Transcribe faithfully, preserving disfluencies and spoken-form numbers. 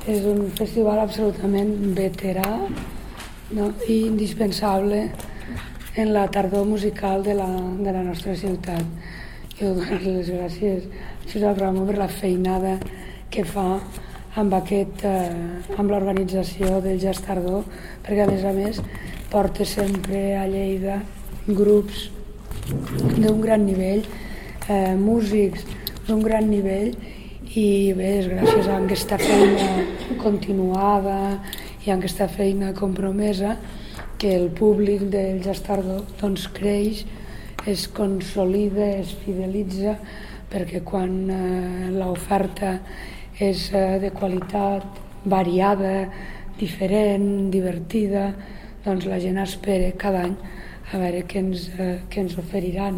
és un festival absolutament veterà, no? I indispensable en la tardor musical de la, de la nostra ciutat. Jo dono les gràcies a Josep Ramon per la feinada que fa amb, aquest, eh, amb l'organització del Jazz Tardor, perquè a més a més porta sempre a Lleida grups d'un gran nivell, eh, músics d'un gran nivell, i bé, és gràcies a aquesta feina continuada i a aquesta feina compromesa que el públic del Jazz Tardor doncs, creix, es consolida, es fidelitza, perquè quan eh, l'oferta és eh, de qualitat, variada, diferent, divertida, doncs la gent espera cada any a veure què ens, eh, què ens oferiran.